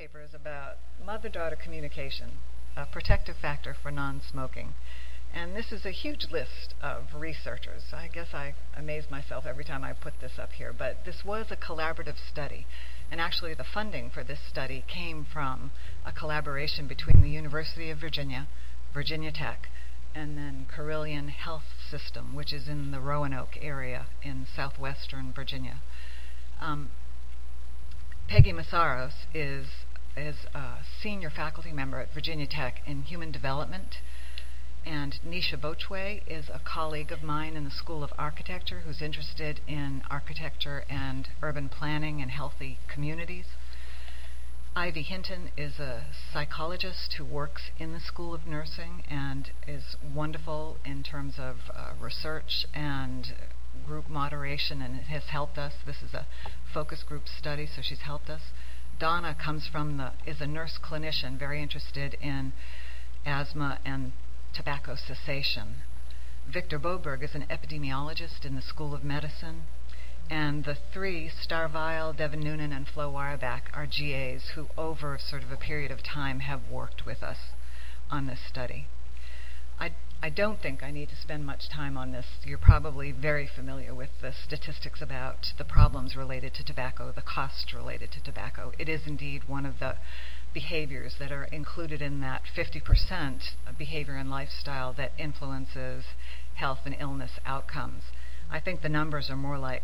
paper is about mother-daughter communication, a protective factor for non-smoking. And this is a huge list of researchers. I guess I amaze myself every time I put this up here, but this was a collaborative study. And actually the funding for this study came from a collaboration between the University of Virginia, Virginia Tech, and then Carilion Health System, which is in the Roanoke area in southwestern Virginia. Peggy Massaros is a senior faculty member at Virginia Tech in Human Development, and Nisha Bochwe is a colleague of mine in the School of Architecture who's interested in architecture and urban planning and healthy communities. Ivy Hinton is a psychologist who works in the School of Nursing and is wonderful in terms of research and group moderation, and has helped us. This is a focus group study, so she's helped us. Donna is a nurse clinician very interested in asthma and tobacco cessation. Victor Boberg is an epidemiologist in the School of Medicine. And the three, Starvile, Devin Noonan, and Flo Weyerback, are GAs who over sort of a period of time have worked with us on this study. I don't think I need to spend much time on this. You're probably very familiar with the statistics about the problems related to tobacco, the costs related to tobacco. It is indeed one of the behaviors that are included in that 50% of behavior and lifestyle that influences health and illness outcomes. I think the numbers are more like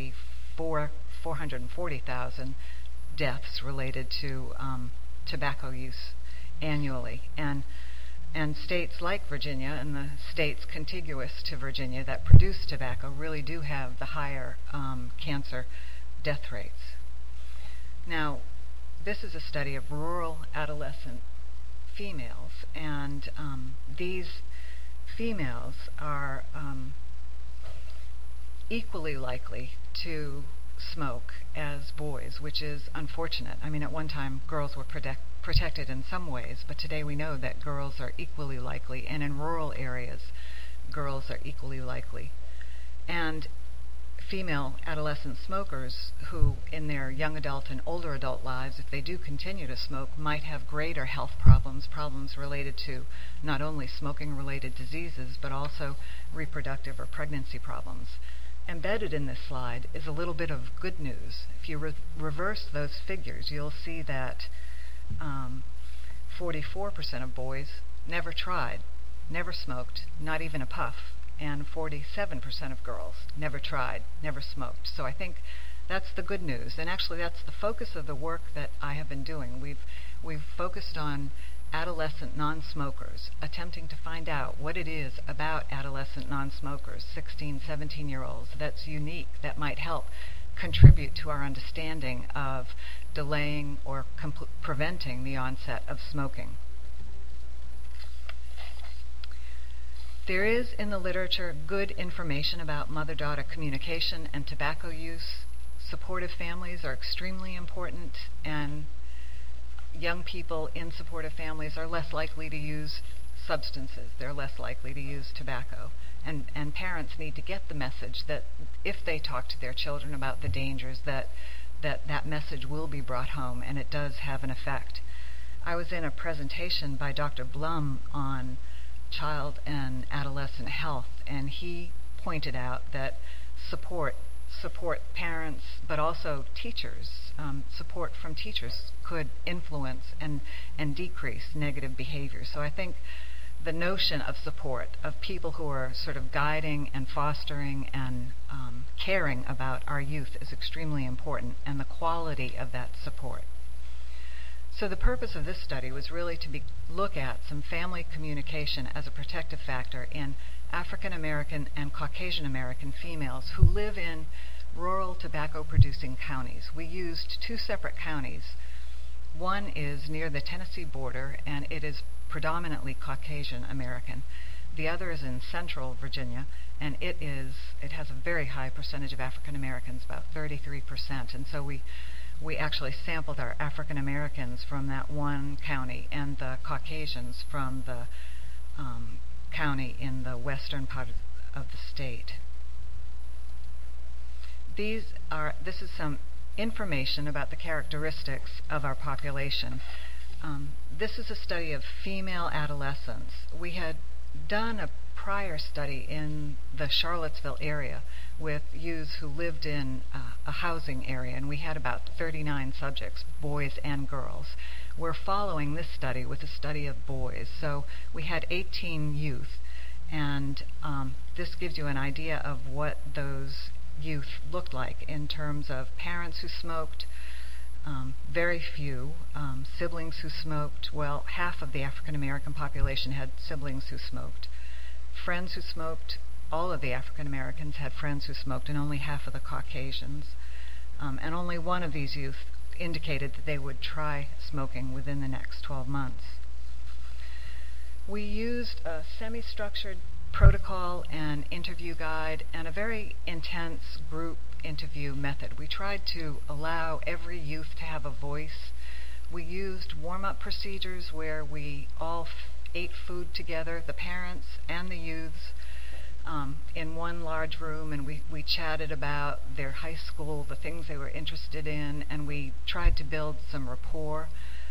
440,000 deaths related to tobacco use annually. And states like Virginia and the states contiguous to Virginia that produce tobacco really do have the higher cancer death rates. Now, this is a study of rural adolescent females, and these females are equally likely to smoke as boys, which is unfortunate. I mean, at one time girls were protected in some ways, but today we know that girls are equally likely, and in rural areas girls are equally likely. And female adolescent smokers who in their young adult and older adult lives, if they do continue to smoke, might have greater health problems related to not only smoking related diseases but also reproductive or pregnancy problems. Embedded in this slide is a little bit of good news. If you reverse those figures, you'll see that 44% of boys never tried, never smoked, not even a puff, and 47% of girls never tried, never smoked. So I think that's the good news, and actually that's the focus of the work that I have been doing. We've focused on adolescent non-smokers, attempting to find out what it is about adolescent non-smokers, 16, 17-year-olds, that's unique, that might help contribute to our understanding of delaying or preventing the onset of smoking. There is in the literature good information about mother-daughter communication and tobacco use. Supportive families are extremely important, and young people in supportive families are less likely to use substances. They're less likely to use tobacco. And parents need to get the message that if they talk to their children about the dangers, that message will be brought home, and it does have an effect. I was in a presentation by Dr. Blum on child and adolescent health, and he pointed out that support parents, but also teachers, support from teachers could influence and decrease negative behavior. So I think the notion of support, of people who are sort of guiding and fostering and caring about our youth, is extremely important, and the quality of that support. So the purpose of this study was really to look at some family communication as a protective factor in African American and Caucasian American females who live in rural tobacco-producing counties. We used two separate counties. One is near the Tennessee border, and it is predominantly Caucasian American. The other is in central Virginia, and it has a very high percentage of African Americans, about 33%. And so we actually sampled our African Americans from that one county and the Caucasians from the county in the western part of the state. This is some information about the characteristics of our population. This is a study of female adolescents. We had done a prior study in the Charlottesville area with youths who lived in a housing area, and we had about 39 subjects, boys and girls. We're following this study with a study of boys, so we had 18 youth, and this gives you an idea of what those youth looked like in terms of parents who smoked, very few, siblings who smoked. Well, half of the African American population had siblings who smoked. Friends who smoked. All of the African Americans had friends who smoked, and only half of the Caucasians. And only one of these youth indicated that they would try smoking within the next 12 months. We used a semi-structured protocol and interview guide and a very intense group interview method. We tried to allow every youth to have a voice. We used warm-up procedures where we all ate food together, the parents and the youths, in one large room, and we chatted about their high school, the things they were interested in, and we tried to build some rapport.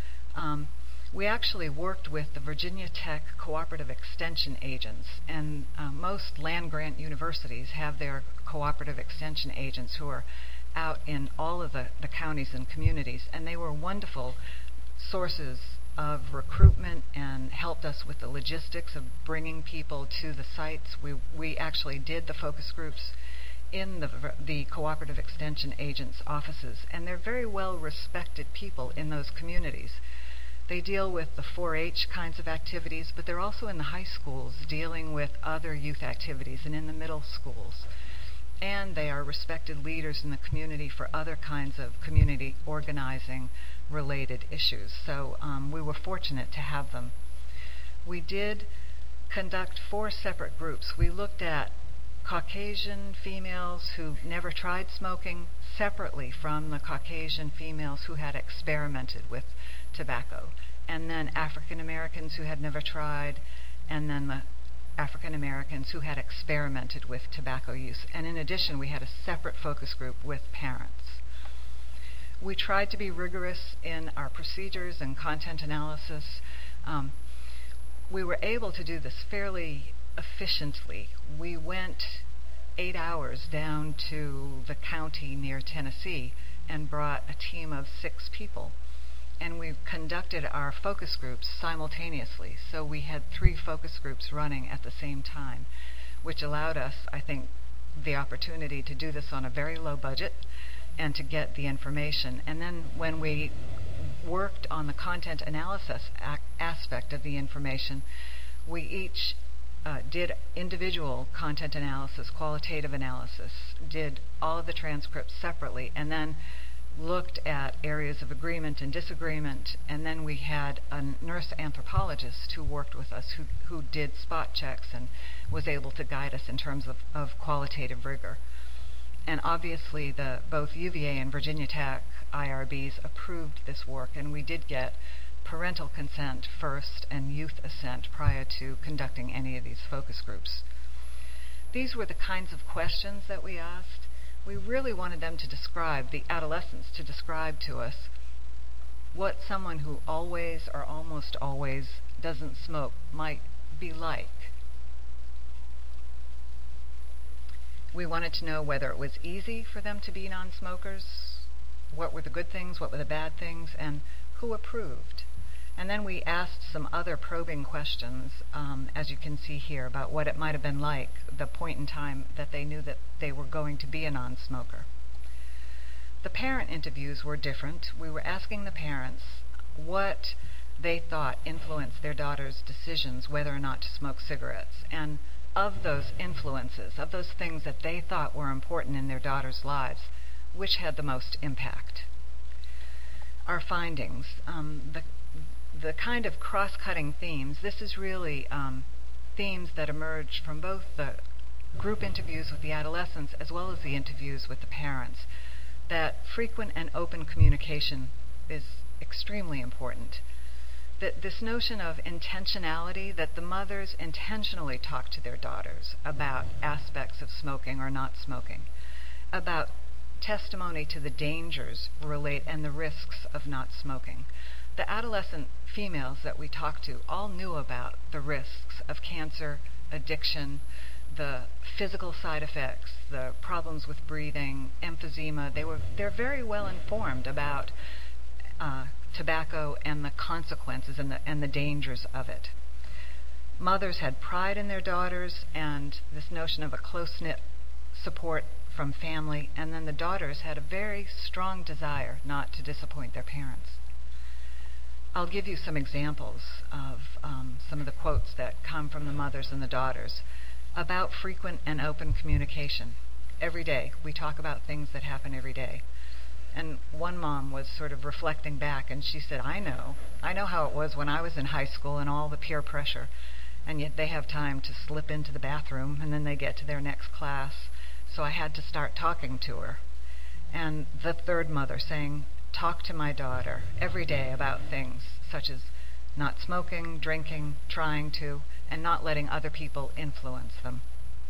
We actually worked with the Virginia Tech Cooperative Extension Agents, and most land-grant universities have their cooperative extension agents who are out in all of the counties and communities, and they were wonderful sources of recruitment and helped us with the logistics of bringing people to the sites. We actually did the focus groups in the cooperative extension agents' offices, and they're very well respected people in those communities. They deal with the 4-H kinds of activities, but they're also in the high schools dealing with other youth activities and in the middle schools. And they are respected leaders in the community for other kinds of community organizing related issues. So we were fortunate to have them. We did conduct 4 separate groups. We looked at Caucasian females who never tried smoking separately from the Caucasian females who had experimented with tobacco, and then African Americans who had never tried, and then the African Americans who had experimented with tobacco use. And in addition, we had a separate focus group with parents. We tried to be rigorous in our procedures and content analysis. We were able to do this fairly efficiently. We went 8 hours down to the county near Tennessee and brought a team of 6 people. And we conducted our focus groups simultaneously. So we had 3 focus groups running at the same time, which allowed us, I think, the opportunity to do this on a very low budget and to get the information. And then when we worked on the content analysis aspect of the information, we each did individual content analysis, qualitative analysis, did all of the transcripts separately, and then looked at areas of agreement and disagreement. And then we had a nurse anthropologist who worked with us who did spot checks and was able to guide us in terms of qualitative rigor. And obviously both UVA and Virginia Tech IRBs approved this work, and we did get parental consent first and youth assent prior to conducting any of these focus groups. These were the kinds of questions that we asked. We really wanted them to describe, the adolescents to describe to us, what someone who always or almost always doesn't smoke might be like. We wanted to know whether it was easy for them to be non-smokers, what were the good things, what were the bad things, and who approved. And then we asked some other probing questions, as you can see here, about what it might have been like, the point in time that they knew that they were going to be a non-smoker. The parent interviews were different. We were asking the parents what they thought influenced their daughter's decisions whether or not to smoke cigarettes. And of those influences, of those things that they thought were important in their daughter's lives, which had the most impact? Our findings, the kind of cross-cutting themes, this is really themes that emerge from both the group interviews with the adolescents as well as the interviews with the parents, that frequent and open communication is extremely important. That this notion of intentionality, that the mothers intentionally talk to their daughters about aspects of smoking or not smoking, about testimony to the dangers and the risks of not smoking. The adolescent females that we talked to all knew about the risks of cancer, addiction, the physical side effects, the problems with breathing, emphysema. They're very well informed about tobacco and the consequences and the dangers of it. Mothers had pride in their daughters and this notion of a close-knit support from family, and then the daughters had a very strong desire not to disappoint their parents. I'll give you some examples of some of the quotes that come from the mothers and the daughters about frequent and open communication. Every day, we talk about things that happen every day. And one mom was sort of reflecting back, and she said, I know how it was when I was in high school and all the peer pressure, and yet they have time to slip into the bathroom, and then they get to their next class, so I had to start talking to her. And the third mother saying, talk to my daughter every day about things such as not smoking, drinking, trying to, and not letting other people influence them.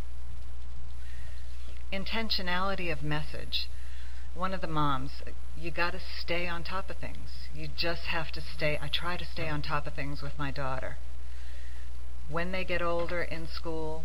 Intentionality of message. One of the moms, you got to stay on top of things. You just have to stay. I try to stay on top of things with my daughter. When they get older in school,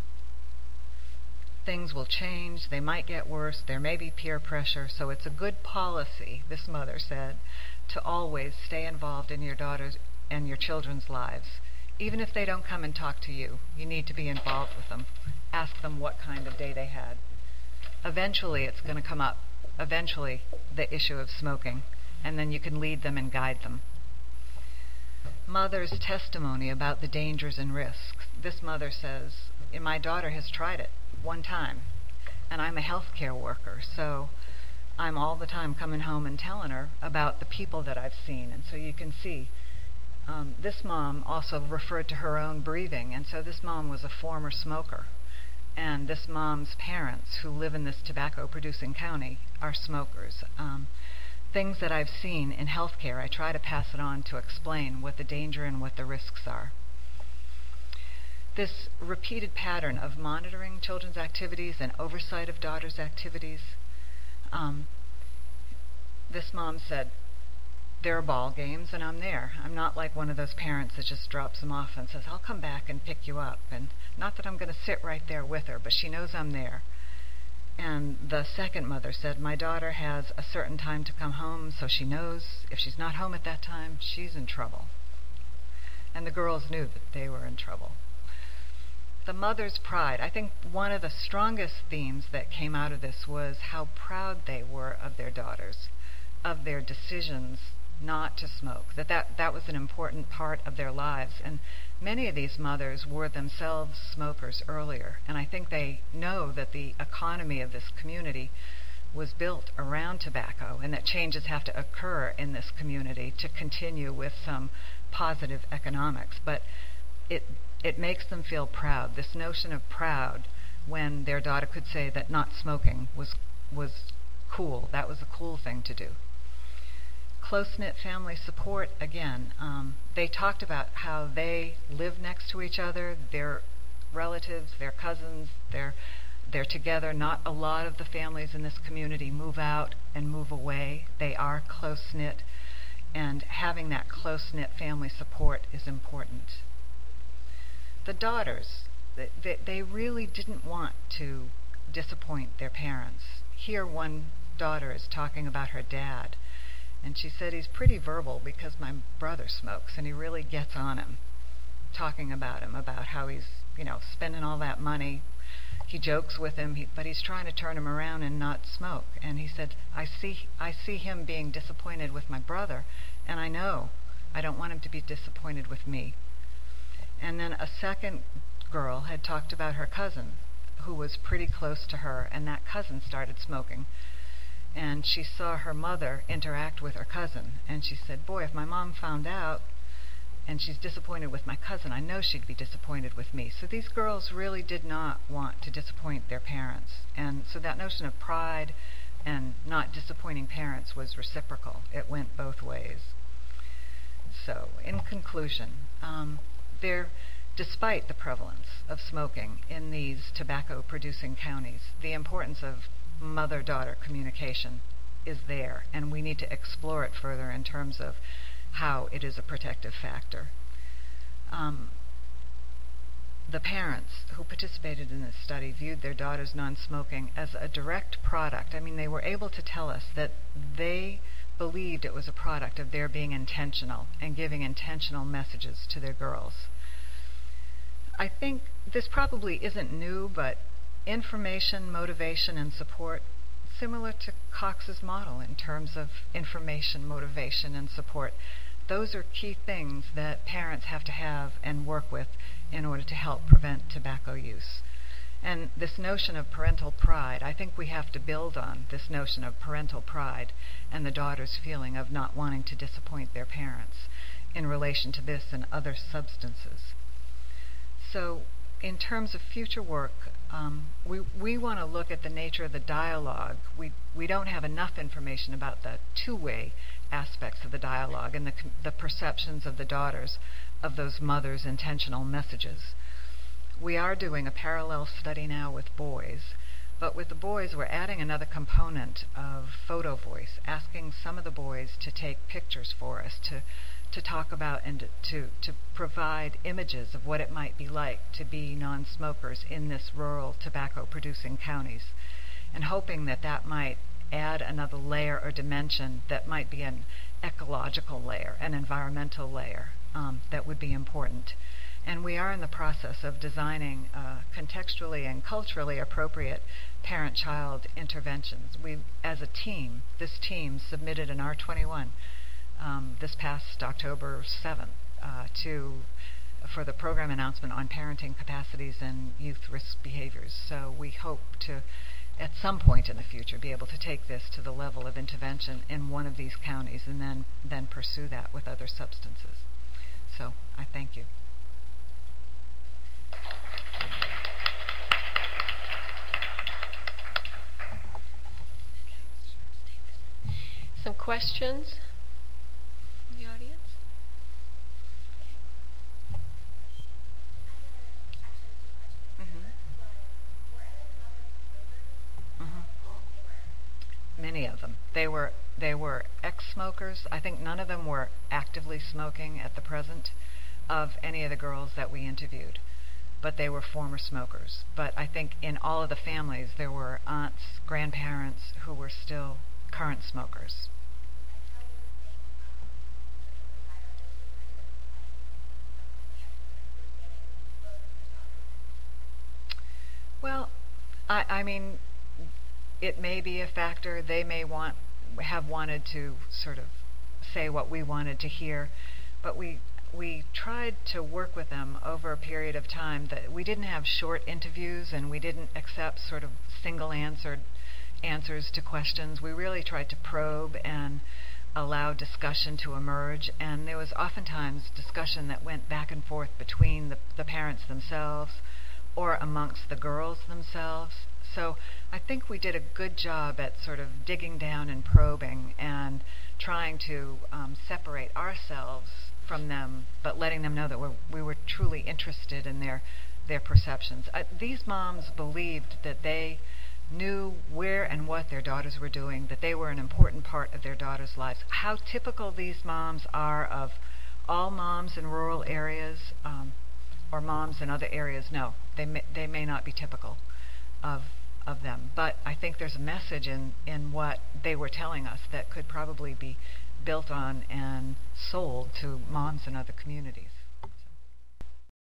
things will change. They might get worse. There may be peer pressure. So it's a good policy, this mother said, to always stay involved in your daughter's and your children's lives. Even if they don't come and talk to you, you need to be involved with them. Ask them what kind of day they had. Eventually it's going to come up. Eventually the issue of smoking. And then you can lead them and guide them. Mother's testimony about the dangers and risks. This mother says, my daughter has tried it one time, and I'm a healthcare worker, so I'm all the time coming home and telling her about the people that I've seen. And so you can see, this mom also referred to her own breathing, and so this mom was a former smoker. And this mom's parents, who live in this tobacco-producing county, are smokers. Things that I've seen in healthcare, I try to pass it on to explain what the danger and what the risks are. This repeated pattern of monitoring children's activities and oversight of daughters' activities. This mom said, there are ball games and I'm there. I'm not like one of those parents that just drops them off and says, I'll come back and pick you up. And not that I'm going to sit right there with her, but she knows I'm there. And the second mother said, my daughter has a certain time to come home, so she knows if she's not home at that time, she's in trouble. And the girls knew that they were in trouble. The mother's pride. I think one of the strongest themes that came out of this was how proud they were of their daughters, of their decisions not to smoke, that was an important part of their lives. And many of these mothers were themselves smokers earlier, and I think they know that the economy of this community was built around tobacco and that changes have to occur in this community to continue with some positive economics. But it makes them feel proud, this notion of proud, when their daughter could say that not smoking was cool. That was a cool thing to do. Close-knit family support, again, they talked about how they live next to each other, their relatives, their cousins, they're together. Not a lot of the families in this community move out and move away. They are close-knit, and having that close-knit family support is important. The daughters, they really didn't want to disappoint their parents. Here one daughter is talking about her dad, and she said, he's pretty verbal because my brother smokes, and he really gets on him, talking about him, about how he's, spending all that money. He jokes with him, but he's trying to turn him around and not smoke. And he said, I see him being disappointed with my brother, and I know I don't want him to be disappointed with me. And then a second girl had talked about her cousin, who was pretty close to her, and that cousin started smoking. And she saw her mother interact with her cousin, and she said, boy, if my mom found out and she's disappointed with my cousin, I know she'd be disappointed with me. So these girls really did not want to disappoint their parents. And so that notion of pride and not disappointing parents was reciprocal. It went both ways. So, in conclusion, despite the prevalence of smoking in these tobacco-producing counties, the importance of mother-daughter communication is there, and we need to explore it further in terms of how it is a protective factor. The parents who participated in this study viewed their daughter's non-smoking as a direct product. I mean, they were able to tell us that they believed it was a product of their being intentional and giving intentional messages to their girls. I think this probably isn't new, but information, motivation, and support, similar to Cox's model in terms of information, motivation, and support. Those are key things that parents have to have and work with in order to help prevent tobacco use. And this notion of parental pride, I think we have to build on this notion of parental pride and the daughter's feeling of not wanting to disappoint their parents in relation to this and other substances. So in terms of future work, we want to look at the nature of the dialogue. We don't have enough information about the two-way aspects of the dialogue and the perceptions of the daughters of those mothers' intentional messages. We are doing a parallel study now with boys, but with the boys we're adding another component of photo voice, asking some of the boys to take pictures for us, to talk about and to provide images of what it might be like to be non-smokers in this rural tobacco-producing counties, and hoping that that might add another layer or dimension that might be an ecological layer, an environmental layer that would be important. And we are in the process of designing contextually and culturally appropriate parent-child interventions. We, as a team, this team submitted an R21 this past October 7th for the program announcement on parenting capacities and youth risk behaviors. So we hope to, at some point in the future, be able to take this to the level of intervention in one of these counties and then pursue that with other substances. So I thank you. Some questions from the audience? Many of them. They were ex-smokers. I think none of them were actively smoking at the present of any of the girls that we interviewed, but they were former smokers. But I think in all of the families there were aunts, grandparents who were still current smokers. Well, I mean, it may be a factor. They may have wanted to sort of say what we wanted to hear, but we tried to work with them over a period of time. That we didn't have short interviews and we didn't accept sort of single answers to questions. We really tried to probe and allow discussion to emerge, and there was oftentimes discussion that went back and forth between the parents themselves or amongst the girls themselves. So I think we did a good job at sort of digging down and probing and trying to separate ourselves from them, but letting them know that we were truly interested in their perceptions. These moms believed that they knew where and what their daughters were doing, that they were an important part of their daughters' lives. How typical these moms are of all moms in rural areas or moms in other areas, no, they may not be typical of them. But I think there's a message in what they were telling us that could probably be built on and sold to moms in other communities.